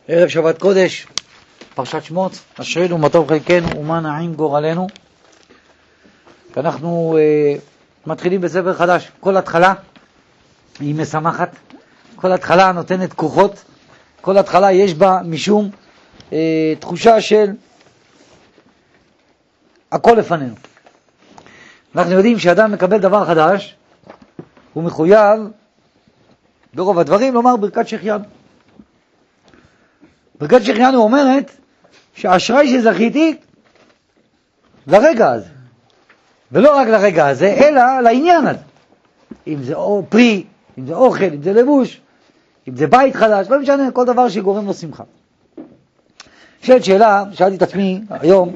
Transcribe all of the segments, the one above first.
ערב שבת קודש, פרשת שמות, אשרינו מה טוב חלקנו ומה נעים גורלנו. ואנחנו מתחילים בספר חדש. כל התחלה היא משמחת, כל התחלה נותנת כוחות, כל התחלה יש בה משום תחושה של הכל לפנינו. אנחנו יודעים שאדם מקבל דבר חדש, הוא מחויב ברוב הדברים לומר ברכת שהחיינו. ברכת שהחיינו אומרת שהאשראי שזכיתי לרגע הזה, ולא רק לרגע הזה, אלא לעניין הזה. אם זה פרי, אם זה אוכל, אם זה לבוש, אם זה בית חדש, לא משנה, כל דבר שגורם לו שמחה. שאלה, שאלתי את עצמי היום,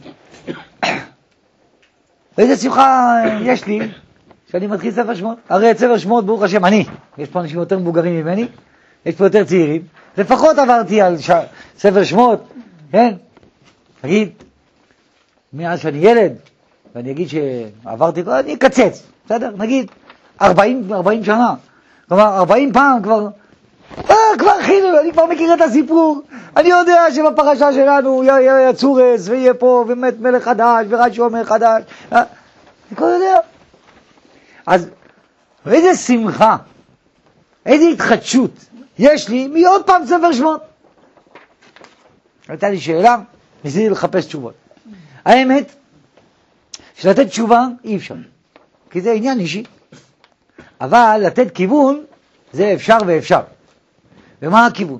איזה שמחה יש לי שאני מתחיל ספר שמות? הרי את ספר שמות, ברוך השם, יש פה אנשים יותר מבוגרים ממני, יש פה יותר צעירים, לפחות עברתי על ספר שמות, כן? נגיד, מאז שאני ילד, ואני אגיד שעברתי, אני אקצץ, בסדר? נגיד, 40 שנה, כלומר, 40 פעם כבר חילו, אני כבר מכיר את הסיפור, אני יודע שבפרשה שלנו יהיה צורס, ויהיה פה, ומת מלך חדש, ורק שומר חדש, אני כבר יודע. אז, איזה שמחה, איזה התחדשות יש לי מעוד פעם ספר שמות. הייתה לי שאלה, ניסיתי לחפש תשובות. האמת, שלתת תשובה אי אפשר, כי זה עניין אישי. אבל לתת כיוון, זה אפשר ואפשר. ומה הכיוון?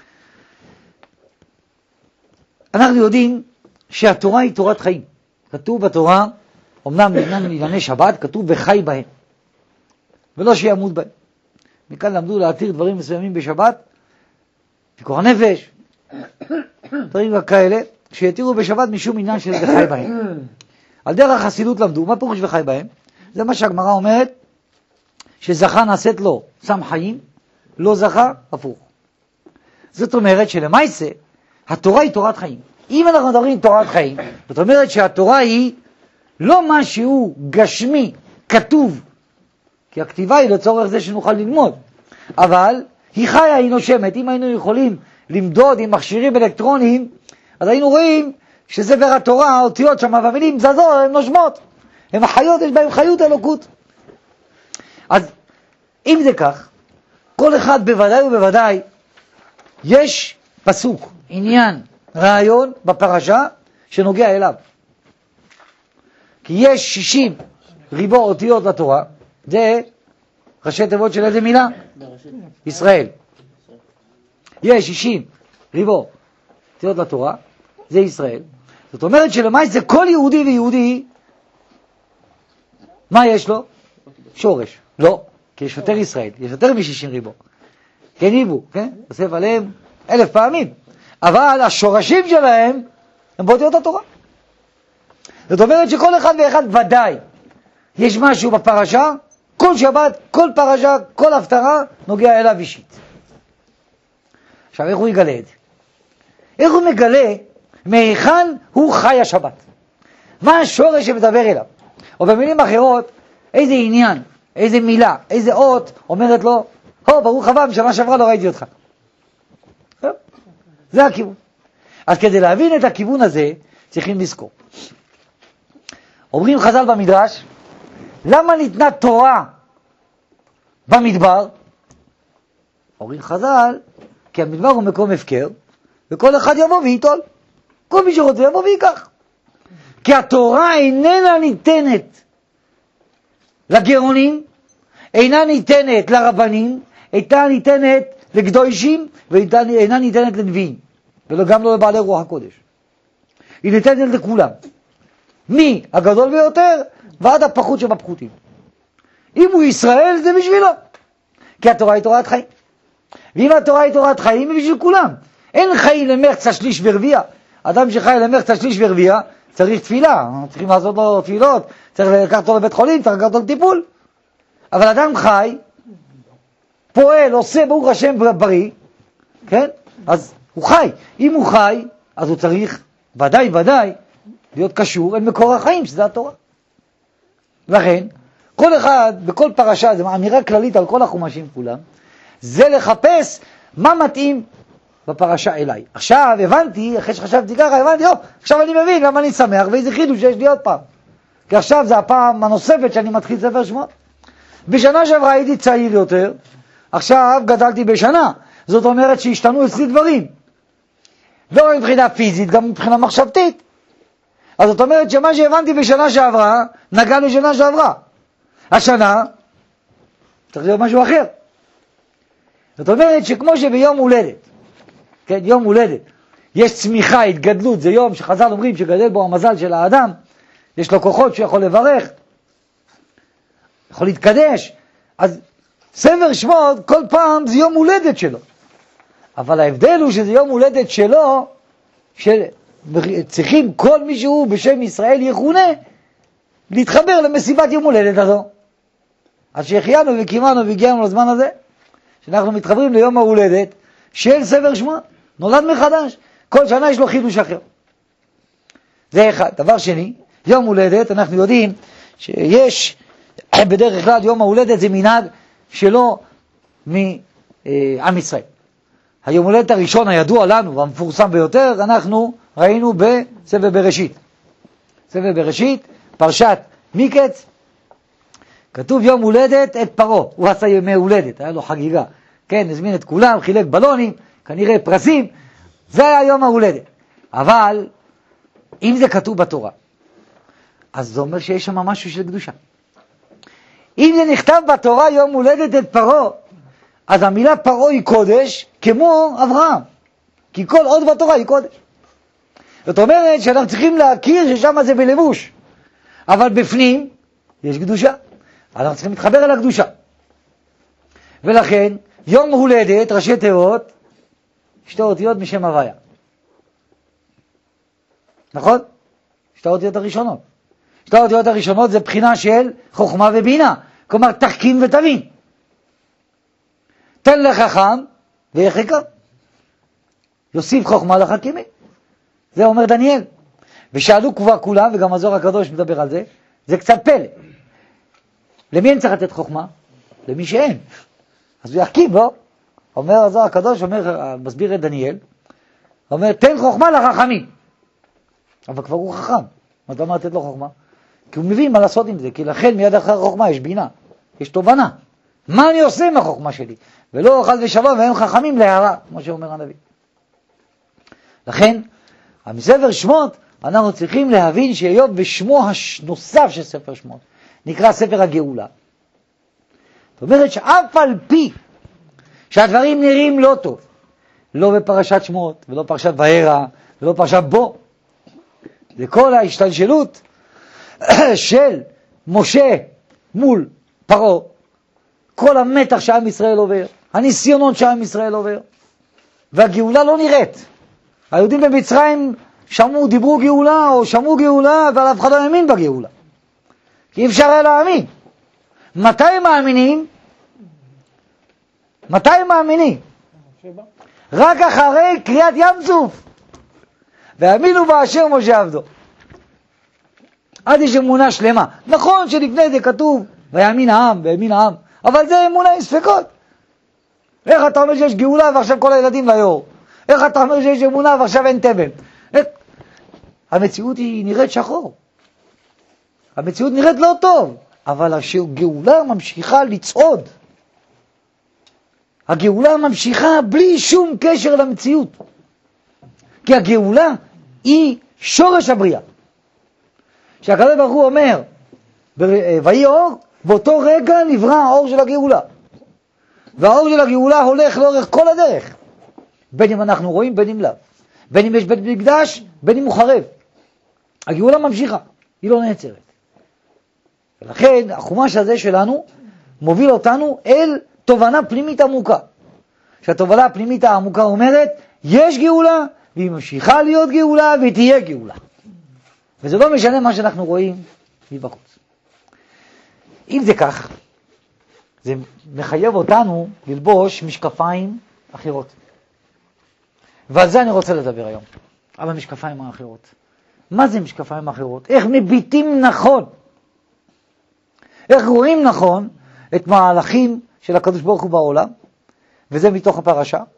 אנחנו יודעים שהתורה היא תורת חיים. כתוב בתורה, אמנם לענייני שבת, כתוב וחי בהם, ולא שימות בהם. מכאן למדו להתיר דברים מסוימים בשבת, פיקוח נפש, דברים כאלה, שיתירו בשבת משום עניין של וחי בהם. על דרך החסידות למדו, מה פירוש וחי בהם? זה מה שהגמרא אומרת, שזכה נעשית לו שם חיים, לא זכה, הפוך. זאת אומרת שלמעשה, התורה היא תורת חיים. אם אנחנו מדברים תורת חיים, זאת אומרת שהתורה היא לא משהו גשמי, כתוב, כי הכתיבה היא לצורך זה שנוכל ללמוד, אבל היא חיה, היא נושמת. אם היינו יכולים למדוד עם מכשירים אלקטרוניים, אז היינו רואים שספר התורה, האותיות שם והמילים זזות, הן נושמות, הן חיות, יש בהן חיות אלוקות. אז אם זה כך, כל אחד בוודאי ובוודאי יש פסוק, עניין, רעיון בפרשה שנוגע אליו. כי יש 60 ריבו אותיות לתורה, זה ראשי תיבות של איזה מילה? ישראל. יש 60 ריבו אותיות לתורה, זה ישראל. זאת אומרת שלמעשה כל יהודי ויהודי, מה יש לו? שורש. לא, כי יש יותר ישראל, יש יותר מ-60 ריבו. כן היבו, כן? אוסף עליהם 1000 פעמים. אבל השורשים שלהם הם באותיות התורה. זאת אומרת שכל אחד ואחד ודאי יש משהו בפרשה, כל שבת, כל פרשה, כל הפטרה נוגע אליו אישית. עכשיו איך הוא יגלה את זה? איך הוא מגלה מהיכן הוא חי השבת? מה השורש שמדבר אליו? או במילים אחרות, איזה עניין, איזה מילה, איזה אות אומרת לו, ברוך הבא, בשנה שעברה לא ראיתי אותך. זה הכיוון. אז כדי להבין את הכיוון הזה, צריכים לזכור. אומרים חז"ל במדרש, למה ניתנה תורה במדבר? אומרים חז"ל, כי המדבר הוא מקום הפקר, וכל אחד יבוא וייטול. כל מי שרוצה יבוא ויקח. כי התורה איננה ניתנת לגאונים, אינה ניתנת לרבנים, אינה ניתנת לקדושים, ואינה ניתנת לנביאים, וגם לא לבעלי רוח הקודש. היא ניתנת לכולם. מי הגדול ביותר ועד הפחות שבפחותים. אם הוא ישראל זה בשבילו, כי התורה היא תורת חיים. ואם התורה היא תורת חיים היא בשביל כולם. אין חיים למחצה שליש ורביע. אדם שחי למחצה שליש ורביע צריך תפילה, צריכים לעשות לו תפילות, צריך לקחת אותו לבית חולים, צריך לקחת אותו לטיפול. אבל אדם חי, פועל, עושה ברוך השם בריא, כן? אז הוא חי. אם הוא חי, אז הוא צריך ודאי להיות קשור אל מקור החיים, שזה התורה. לכן, כל אחד, בכל פרשה, זו אמירה כללית על כל החומשים כולם, זה לחפש מה מתאים בפרשה אליי. עכשיו הבנתי, אחרי שחשבתי ככה, הבנתי, עכשיו אני מבין למה אני שמח, ואיזה חידוש שיש לי עוד פעם. כי עכשיו זה הפעם הנוספת שאני מתחיל ספר שמות. בשנה שעברה הייתי צעיר יותר, עכשיו גדלתי בשנה. זאת אומרת שהשתנו אצלי דברים. לא רק מבחינה פיזית, גם מבחינה מחשבתית. אז זאת אומרת שמה שהבנתי בשנה שעברה, נגע לשנה שעברה. השנה, צריך להיות משהו אחר. זאת אומרת שכמו שביום הולדת, כן, יום הולדת, יש צמיחה, התגדלות, זה יום שחז"ל אומרים שגדל בו המזל של האדם, יש לו כוחות שיכול לברך, יכול להתקדש, אז ספר שמות כל פעם זה יום הולדת שלו. אבל ההבדל הוא שזה יום הולדת שלו, שצריכים כל מישהו בשם ישראל יכונה, להתחבר למסיבת יום הולדת הזו. אז שהחיינו וקימנו והגיענו לזמן הזה, שאנחנו מתחברים ליום ההולדת של ספר שמות, נולד מחדש, כל שנה יש לו חידוש אחר. זה אחד. דבר שני, יום הולדת, אנחנו יודעים שיש בדרך כלל יום ההולדת זה מנהג שלא מעם ישראל. היום הולדת הראשון הידוע לנו והמפורסם ביותר, אנחנו ראינו בספר בראשית. ספר בראשית, פרשת מקץ, כתוב יום הולדת את פרעה, הוא עשה ימי הולדת, היה לו חגיגה, כן, הזמין את כולם, חילק בלונים, כנראה פרסים, זה היה יום ההולדת. אבל אם זה כתוב בתורה, אז זה אומר שיש שם משהו של קדושה. אם זה נכתב בתורה יום הולדת את פרעה, אז המילה פרעה היא קודש כמו אברהם, כי כל עוד בתורה היא קודש. זאת אומרת שאנחנו צריכים להכיר ששם זה בלבוש, אבל בפנים יש קדושה, אנחנו צריכים להתחבר אל הקדושה. ולכן יום הולדת, ראשי תיבות, שתי אותיות משם הוויה. נכון? שתי אותיות הראשונות. שתי אותיות הראשונות זה בחינה של חוכמה ובינה, כלומר תחכים ותבין. תן לחכם ויחכם, יוסיף חוכמה לחכימים. זה אומר דניאל. ושאלו כבר כולם, וגם הזוהר הקדוש מדבר על זה, זה קצת פלא. למי אין צריך לתת חוכמה? למי שאין. אז הוא יחכים, לא? אומר הזוהר הקדוש, מסביר את דניאל, אומר, תן חוכמה לחכמים. אבל כבר הוא חכם. אז למה לתת לו חוכמה? כי הוא מבין מה לעשות עם זה, כי לכן מיד אחר חוכמה יש בינה, יש תובנה. מה אני עושה עם החוכמה שלי? ולא חס ושלום והם חכמים להערה, כמו שאומר הנביא. לכן, מספר שמות, אנחנו צריכים להבין שהיום בשמו הנוסף של ספר שמות, נקרא ספר הגאולה. זאת אומרת שאף על פי שהדברים נראים לא טוב, לא בפרשת שמות, ולא פרשת וערה, ולא פרשת בו, זה כל ההשתלשלות של משה מול פרעה, כל המתח שעם ישראל עובר, הניסיונות שעם ישראל עובר, והגאולה לא נראית. היהודים במצרים שמעו, דיברו גאולה, או שמעו גאולה, אבל אף אחד לא האמין בגאולה. כי אי אפשר היה להאמין. מתי הם מאמינים? מתי הם מאמינים? רק אחרי קריאת ים סוף. והאמינו באשר משה עבדו. עד יש אמונה שלמה. נכון שלפני זה כתוב, ויאמין העם, ויאמין העם. אבל זה אמונה עם ספקות. איך אתה אומר שיש גאולה ועכשיו כל הילדים ליור? איך אתה אומר שיש אמונה ועכשיו אין תבל? המציאות היא נראית שחור. המציאות נראית לא טוב. אבל הגאולה ממשיכה לצעוד. הגאולה ממשיכה בלי שום קשר למציאות. כי הגאולה היא שורש הבריאה. שהקדוש ברוך הוא אומר, ויהי אור, באותו רגע נברא האור של הגאולה. והאור של הגאולה הולך לאורך כל הדרך. בין אם אנחנו רואים, בין אם לאו. בין אם יש בית מקדש, בין אם הוא חרב. הגאולה ממשיכה, היא לא נעצרת. ולכן החומש הזה שלנו מוביל אותנו אל תובנה פנימית עמוקה. שהתובנה הפנימית העמוקה אומרת, יש גאולה, והיא ממשיכה להיות גאולה, והיא תהיה גאולה. וזה לא משנה מה שאנחנו רואים מבחוץ. אם זה כך, זה מחייב אותנו ללבוש משקפיים אחרות. ועל זה אני רוצה לדבר היום, על המשקפיים האחרות. מה זה משקפיים אחרות? איך מביטים נכון? איך רואים נכון את מהלכים של הקדוש ברוך הוא בעולם? וזה מתוך הפרשה.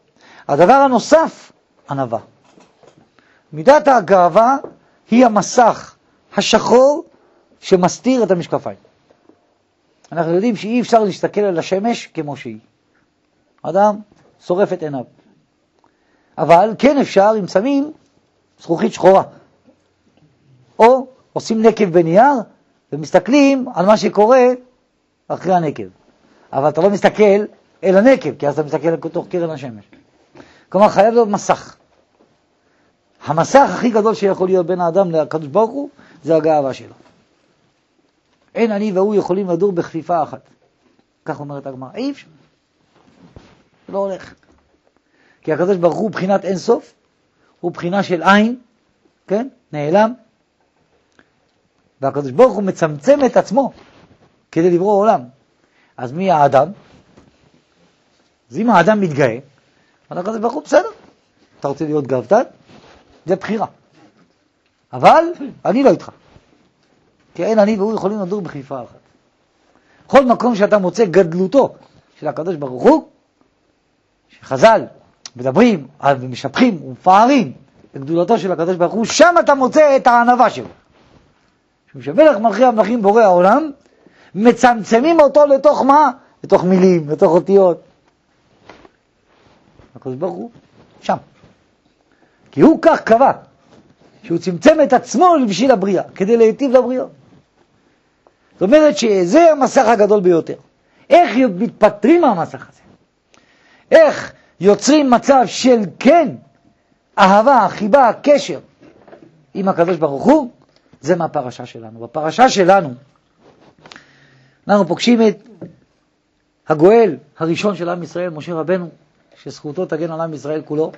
הדבר הנוסף, ענווה. מידת הגאווה היא המסך השחור שמסתיר את המשקפיים. אנחנו יודעים שאי אפשר להסתכל על השמש כמו שהיא. אדם שורף את עיניו. אבל כן אפשר אם שמים זכוכית שחורה. או עושים נקב בנייר ומסתכלים על מה שקורה אחרי הנקב. אבל אתה לא מסתכל אל הנקב, כי אז אתה מסתכל לתוך קרן השמש. כלומר, חייב להיות מסך. המסך הכי גדול שיכול להיות בין האדם לקדוש ברוך הוא, זה הגאווה שלו. אין אני והוא יכולים לדור בכפיפה אחת. כך אומרת הגמרא. אי אפשר. זה לא הולך. כי הקדוש ברוך הוא בחינת אין סוף, הוא בחינה של עין, כן? נעלם. והקדוש ברוך הוא מצמצם את עצמו כדי לברוא עולם. אז מי האדם? אז אם האדם מתגאה, אז הקדוש ברוך הוא בסדר. אתה רוצה להיות גאוותן? זה בחירה. אבל אני לא איתך. כי אין אני והוא יכולים לדור בכפיפה אחת. כל מקום שאתה מוצא גדלותו של הקדוש ברוך הוא, שחז"ל מדברים ומשבחים ומפארים בגדולתו של הקדוש ברוך הוא, שם אתה מוצא את הענווה שלו. שמלך מלכי המלכים בורא העולם, מצמצמים אותו לתוך מה? לתוך מילים, לתוך אותיות. הקדוש ברוך הוא שם. כי הוא כך קבע, שהוא צמצם את עצמו בשביל הבריאה, כדי להיטיב לבריאה. זאת אומרת שזה המסך הגדול ביותר. איך מתפטרים מהמסך הזה? איך יוצרים מצב של כן, אהבה, חיבה, קשר עם הקדוש ברוך הוא? זה מהפרשה שלנו. בפרשה שלנו אנחנו פוגשים את הגואל הראשון של עם ישראל, משה רבנו, שזכותו תגן על עם ישראל כולו.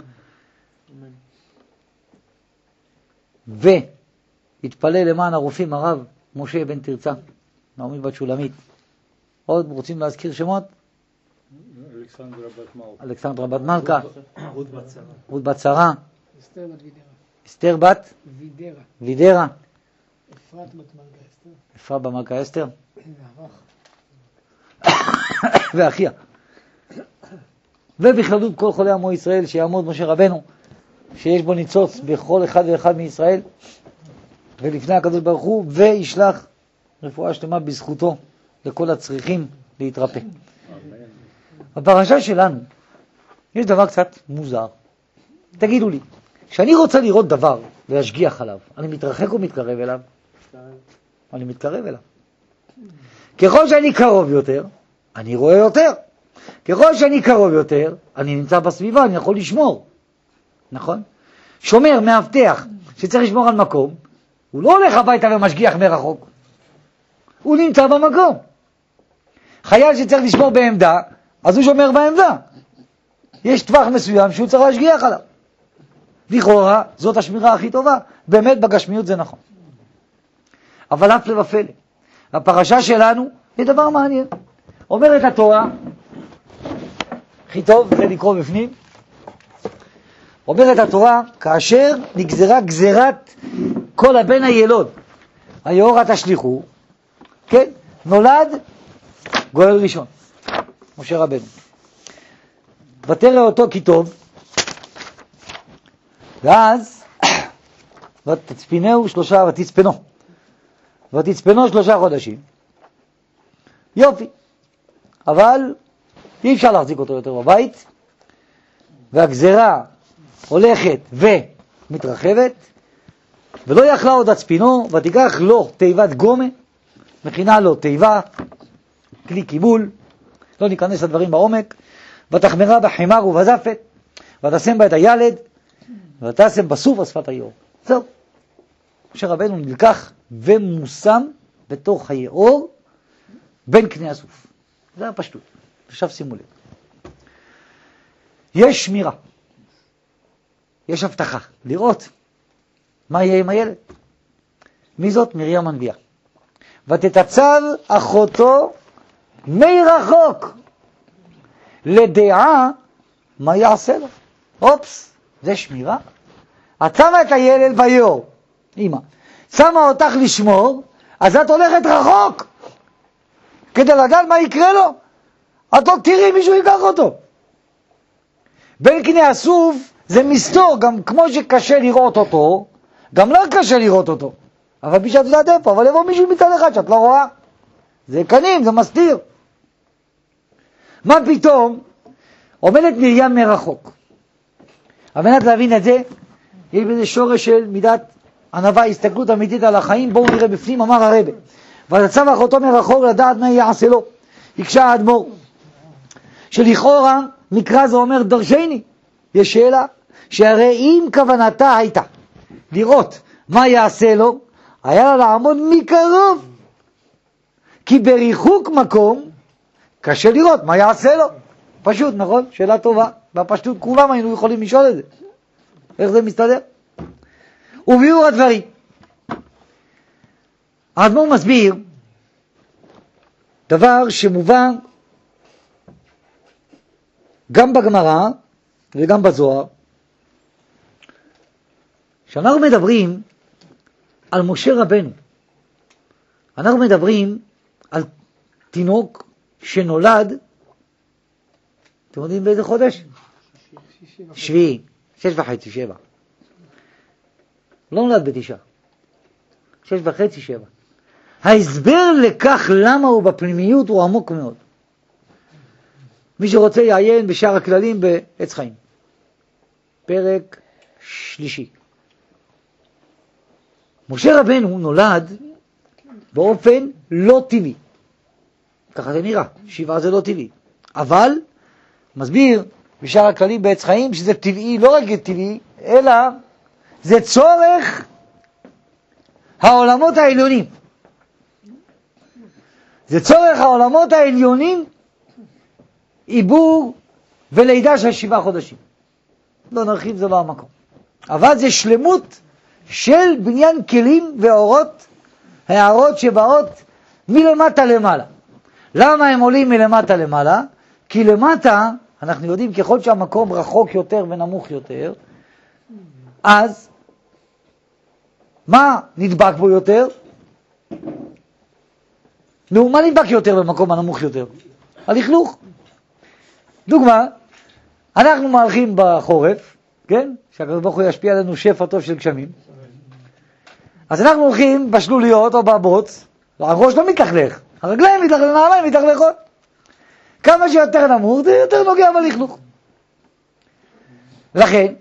והתפלל למען הרופאים הרב משה בן תרצה, נעמי בת שולמית. עוד רוצים להזכיר שמות? אלכסנדרה בת מלכה, רות בת שרה, אסתר בת וידרה, אפרת בת מלכה אסתר, ואחיה. ובכללות כל חולי עמו ישראל, שיעמוד משה רבנו, שיש בו ניצוץ בכל אחד ואחד מישראל, ולפני הקדוש ברוך הוא, וישלח רפואה שלמה בזכותו לכל הצריכים להתרפא. בפרשה שלנו יש דבר קצת מוזר. תגידו לי, כשאני רוצה לראות דבר ולהשגיח עליו, אני מתרחק או מתקרב אליו? אני מתקרב אליו. ככל שאני קרוב יותר, אני רואה יותר. ככל שאני קרוב יותר, אני נמצא בסביבה, אני יכול לשמור. נכון? שומר, מאבטח, שצריך לשמור על מקום, הוא לא הולך הביתה ומשגיח מרחוק. הוא נמצא במקום. חייל שצריך לשמור בעמדה, אז הוא שומר בעמדה. יש טווח מסוים שהוא צריך להשגיח עליו. לכאורה, זאת השמירה הכי טובה. באמת בגשמיות זה נכון. אבל אף לבפלא. הפרשה שלנו היא דבר מעניין. אומרת התורה, הכי טוב זה לקרוא בפנים, אומרת התורה, כאשר נגזרה גזירת כל הבן הילוד, היאורה תשליחו, כן, נולד גואל ראשון, משה רבנו. ותרא אותו כי טוב, ואז ותצפנו 3 חודשים. יופי. אבל אי אפשר להחזיק אותו יותר בבית, והגזרה הולכת ומתרחבת, ולא יכלה עוד הצפינו, ותיקח לו תיבת גומה, מכינה לו תיבה, כלי קיבול, לא ניכנס לדברים בעומק, ותחמרה בחימר ובזפת, ותשם בה את הילד, ותשם בסוף השפת היאור. זהו. משה רבנו נלקח ומושם בתוך היאור, בין קני הסוף. זה הפשטות. עכשיו שימו לב. יש שמירה. יש הבטחה. לראות מה יהיה עם הילד. מי זאת? מרים הנביאה. ותתצב אחותו מרחוק לדעה מה יעשה לו. אופס, זה שמירה. את שמה את הילד ביאור. אמא, שמה אותך לשמור, אז את הולכת רחוק. כדי לדעת מה יקרה לו. את לא תראי מישהו ייקח אותו. בין קני הסוף זה מסתור, גם כמו שקשה לראות אותו, גם לך קשה לראות אותו. אבל מי שאת יודעת איפה, אבל יבוא מישהו מצד אחד שאת לא רואה. זה קנים, זה מסתיר. מה פתאום? עומדת מרים מרחוק. על מנת להבין את זה, יש בזה שורש של מידת ענווה, הסתכלות אמיתית על החיים. בואו נראה בפנים, אמר הרבי. ותצב אחותו מרחוק לדעת מה יעשה לו. הקשה האדמו"ר. שלכאורה, מקרא זה אומר דרשני. יש שאלה, שהרי אם כוונתה הייתה לראות מה יעשה לו, היה לה לעמוד מקרוב. כי בריחוק מקום, קשה לראות מה יעשה לו. פשוט, נכון? שאלה טובה. בפשטות כולם היינו יכולים לשאול את זה. איך זה מסתדר? וביאור הדברים. האדמו"ר מסביר דבר שמובא גם בגמרא וגם בזוהר. כשאנחנו מדברים על משה רבנו, אנחנו מדברים על תינוק שנולד, אתם יודעים באיזה חודש? שביעי, 6.5, 7. לא נולד ב9. 6.5, 7. ההסבר לכך למה הוא בפנימיות הוא עמוק מאוד. מי שרוצה יעיין בשאר הכללים בעץ חיים. פרק 3. משה רבנו נולד באופן לא טבעי. ככה זה נראה, 7 זה לא טבעי. אבל מסביר בשאר הכללים בעץ חיים שזה טבעי, לא רק טבעי, אלא זה צורך העולמות העליונים. זה צורך העולמות העליונים, עיבור ולידה של 7 חודשים. לא נרחיב, זה לא המקום. אבל זה שלמות של בניין כלים ואורות, הערות שבאות מלמטה למעלה. למה הם עולים מלמטה למעלה? כי למטה, אנחנו יודעים, ככל שהמקום רחוק יותר ונמוך יותר, אז מה נדבק בו יותר? נו, מה נדבק יותר במקום הנמוך יותר? הלכלוך. דוגמה, אנחנו מהלכים בחורף, כן? שהקדוש ברוך הוא ישפיע עלינו שפע טוב של גשמים. אז אנחנו הולכים בשלוליות או בבוץ, הראש לא מתלכלך, הרגליים מתלכלך, נעליים מתלכלכות. כמה שיותר נמוך, זה יותר נוגע בלכלוך. לכן,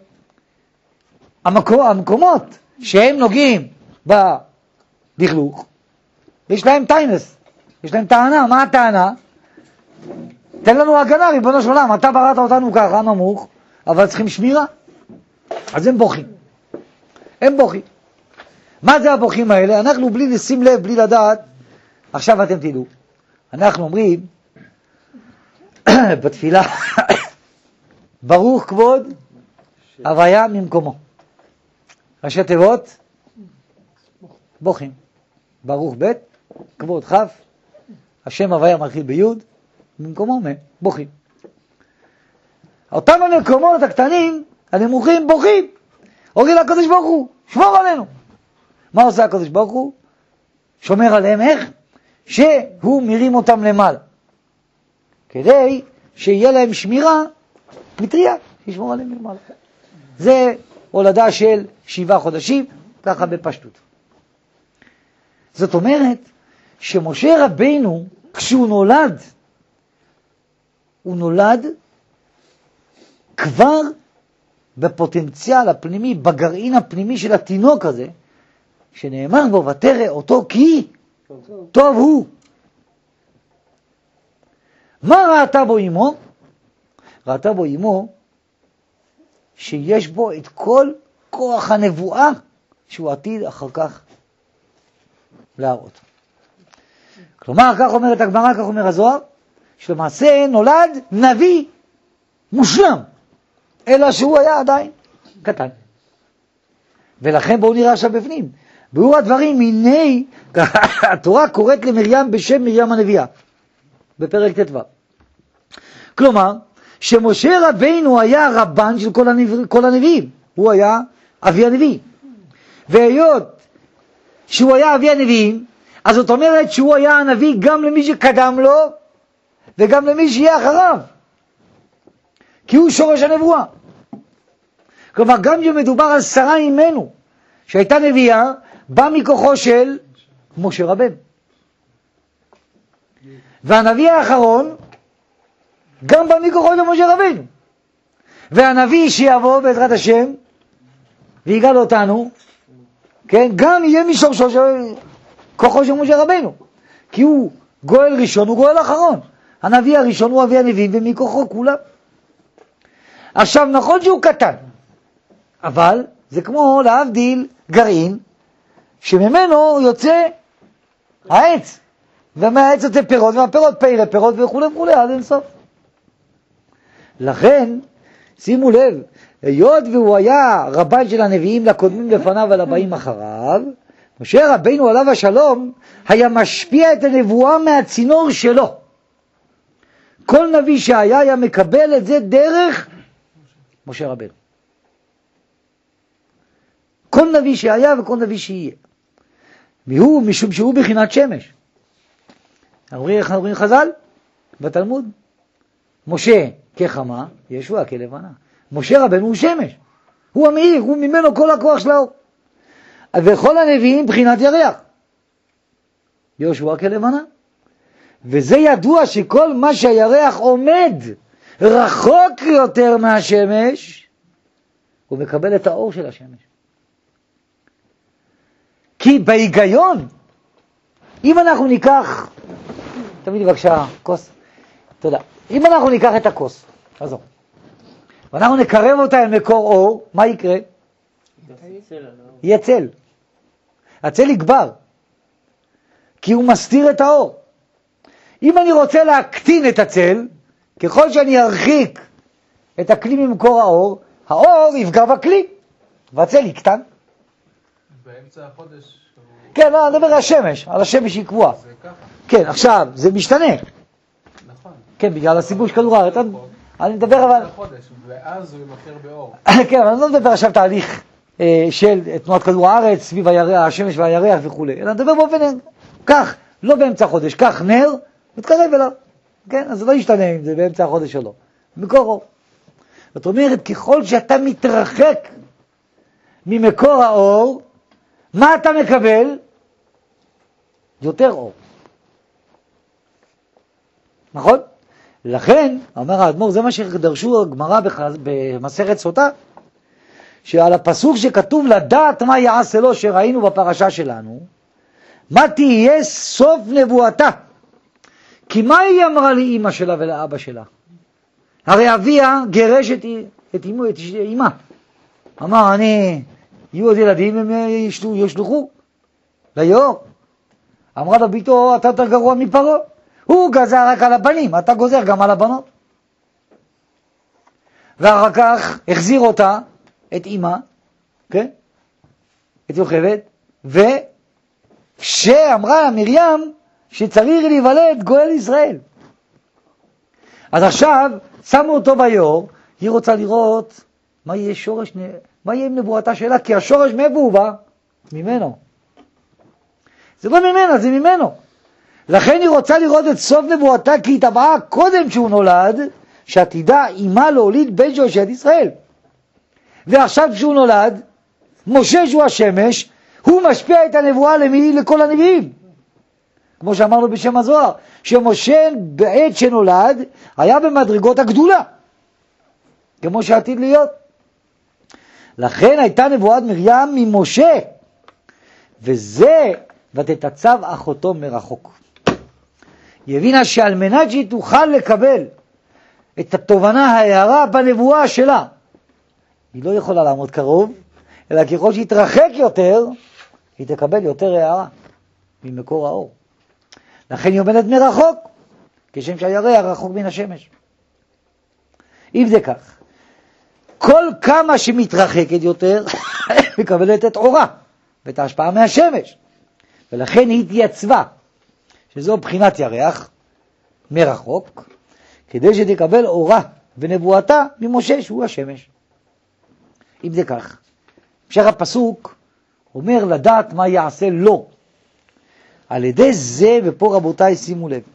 המקומות שהם נוגעים בלכלוך, יש להם טיינס, יש להם טענה. מה הטענה? תן לנו הגנה, ריבונו של עולם, אתה בראת אותנו ככה, נמוך, אבל צריכים שמירה. אז הם בוכים. הם בוכים. מה זה הבוכים האלה? אנחנו בלי לשים לב, בלי לדעת, עכשיו אתם תדעו. אנחנו אומרים, בתפילה, ברוך כבוד הוויה ממקומו. ראשי תיבות, בוכים. ברוך ב' כבוד כ', השם הוויה מתחיל ביוד, ממקומו בוכים. אותם המקומות הקטנים, הנמוכים, בוכים. אומרים לקדוש ברוך הוא, שמור עלינו. מה עושה הקדוש ברוך הוא? שומר עליהם, איך? שהוא מרים אותם למעלה. כדי שיהיה להם שמירה, מטריה, שישמור עליהם למעלה. זה הולדה של 7 חודשים, ככה בפשטות. זאת אומרת, שמשה רבינו, כשהוא נולד, הוא נולד כבר בפוטנציאל הפנימי, בגרעין הפנימי של התינוק הזה, שנאמר בו, ותרא אותו כי טוב הוא. מה ראתה בו אמו? ראתה בו אמו שיש בו את כל כוח הנבואה שהוא עתיד אחר כך להראות. כלומר, כך אומרת הגמרא, כך אומר הזוהר, שלמעשה נולד נביא מושלם, אלא שהוא היה עדיין קטן. ולכן בואו נראה עכשיו בפנים. ביאור הדברים, הנה התורה קוראת למרים בשם מרים הנביאה, בפרק ט"ו. כלומר, שמשה רבינו היה רבן של כל הנביאים, הוא היה אבי הנביאים. והיות שהוא היה אבי הנביאים, אז זאת אומרת שהוא היה הנביא גם למי שקדם לו, וגם למי שיהיה אחריו. כי הוא שורש הנבואה. כלומר, גם כשמדובר על שרה אימנו, שהייתה נביאה, בא מכוחו של משה רבנו. והנביא האחרון, גם בא מכוחו של משה רבנו. והנביא שיבוא בעזרת השם, ויגאל אותנו, כן, גם יהיה משורשו של כוחו של משה רבנו. כי הוא גואל ראשון, הוא גואל אחרון. הנביא הראשון הוא אבי הנביאים, ומכוחו כולם. עכשיו, נכון שהוא קטן, אבל זה כמו להבדיל גרעין, שממנו יוצא העץ, ומהעץ יוצא פירות, והפירות פעילי פירות וכו' וכו' עד אין סוף. לכן, שימו לב, היות והוא היה רבן של הנביאים לקודמים לפניו ולבאים אחריו, משה רבינו עליו השלום היה משפיע את הנבואה מהצינור שלו. כל נביא היה מקבל את זה דרך משה רבינו. כל נביא שהיה וכל נביא שיהיה. והוא משום שהוא בחינת שמש. איך אומרים חז"ל? בתלמוד. משה כחמה, ישוע כלבנה. משה רבנו הוא שמש. הוא המאיר, הוא ממנו כל הכוח של האור. וכל הנביאים בחינת ירח. ישוע כלבנה. וזה ידוע שכל מה שהירח עומד רחוק יותר מהשמש, הוא מקבל את האור של השמש. כי בהיגיון, אם אנחנו ניקח, תמיד בבקשה, כוס, תודה. אם אנחנו ניקח את הכוס, עזור, ואנחנו נקרב אותה אל מקור אור, מה יקרה? יהיה צל. הצל יגבר, כי הוא מסתיר את האור. אם אני רוצה להקטין את הצל, ככל שאני ארחיק את הכלי ממקור האור, האור יפגע בכלי, והצל יקטן. באמצע החודש... כן, לא, אני מדבר על השמש, על השמש היא קבועה. זה ככה. כן, עכשיו, זה משתנה. נכון. כן, בגלל הסיבוב של כדור הארץ. אני מדבר אבל... באמצע החודש, ואז הוא ימכר באור. כן, אבל אני לא מדבר עכשיו תהליך של תנועת כדור הארץ, סביב השמש והירח וכו'. אלא אני מדבר באופן כך, לא באמצע החודש, כך נר, מתקרב אליו. כן, אז זה לא ישתנה אם זה באמצע החודש או לא. מקור אור. זאת אומרת, ככל שאתה מתרחק ממקור האור, מה אתה מקבל? יותר אור. נכון? לכן, אומר האדמו"ר, זה מה שדרשו הגמרא במסכת סוטה, שעל הפסוק שכתוב לדעת מה יעשה לו, שראינו בפרשה שלנו, מה תהיה סוף נבואתה? כי מה היא אמרה לאמא שלה ולאבא שלה? הרי אביה גירש את אמא. אמר, יהיו עוד ילדים, הם ישלחו ליאור. אמרה לביתו, אתה יותר גרוע מפרעה. הוא גזר רק על הבנים, אתה גוזר גם על הבנות. ואחר כך החזיר אותה, את אמא, כן? את יוכבד, ושאמרה מרים שצריך להיוולד גואל ישראל. אז עכשיו שמו אותו ביאור, היא רוצה לראות מה יהיה שורש, מה יהיה עם נבואתה שלה, כי השורש מאיפה הוא בא? ממנו. זה לא ממנה, זה ממנו. לכן היא רוצה לראות את סוף נבואתה, כי היא טבעה קודם שהוא נולד, שעתידה אימה להוליד בן של אושת ישראל. ועכשיו כשהוא נולד, משה שהוא השמש, הוא משפיע את הנבואה למי? לכל הנביאים. כמו שאמרנו בשם הזוהר, שמשה בעת שנולד, היה במדרגות הגדולה. כמו שעתיד להיות. לכן הייתה נבואת מרים ממשה. וזה, ותתצב אחותו מרחוק. היא הבינה שעל מנת שהיא תוכל לקבל את התובנה ההערה בנבואה שלה, היא לא יכולה לעמוד קרוב, אלא ככל שהיא תרחק יותר, היא תקבל יותר הערה ממקור האור. לכן היא עומדת מרחוק, כשם שהירח רחוק מן השמש. אם זה כך, כל כמה שמתרחקת יותר, מקבלת את אורה, ואת ההשפעה מהשמש. ולכן היא התייצבה, שזו בחינת ירח, מרחוק, כדי שתקבל אורה ונבואתה ממשה שהוא השמש. אם זה כך, המשך הפסוק אומר לדעת מה יעשה לו. על ידי זה, ופה רבותיי שימו לב,